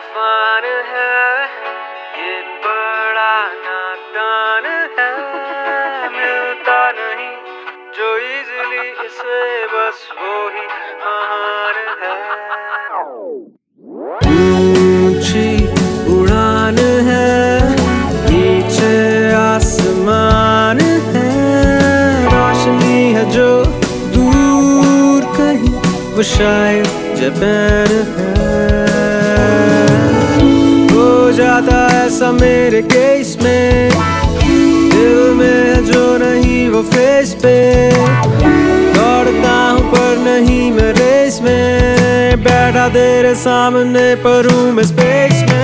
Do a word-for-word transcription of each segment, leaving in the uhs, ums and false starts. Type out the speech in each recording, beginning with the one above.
तूफान है, ये बड़ा नादान है, मिलता नहीं जो इजली इसे, बस वो ही महान है। ऊंची उड़ान है, नीचे आसमान है, रोशनी है जो दूर कहीं, वो शायद जापान है। हो जाता ऐसा मेरे केस में, दिल में है जो नहीं वो फेस पे, दौड़ता हूँ पर नहीं मैं रेस में, बैठा तेरे सामने पर हूँ मैं स्पेस में।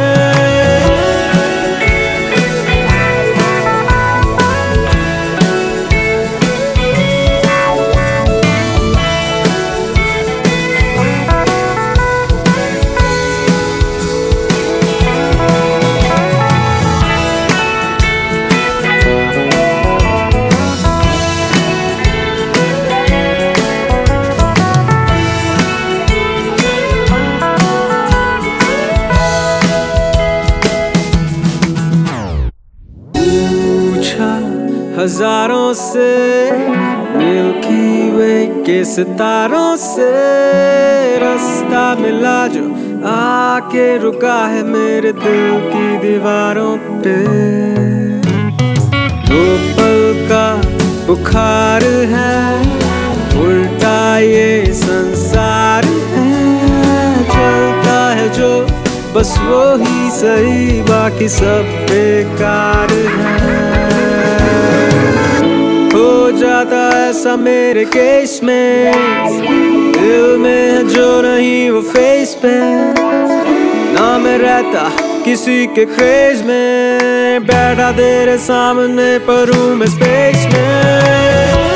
हजारों से मिल्की वे के सितारों से, रास्ता मिला जो आके रुका है मेरे दिल की दीवारों पे। दो पल का बुखार है, उल्टा ये संसार है, चलता है जो बस वो ही सही, बाकी सब बेकार है। हो जाता ऐसा मेरे केस में, दिल में है जो नहीं वो फेस पे, ना मैं रहता किसी के क्रेज में, बैठा तेरे सामने पर हूँ मैं स्पेस में।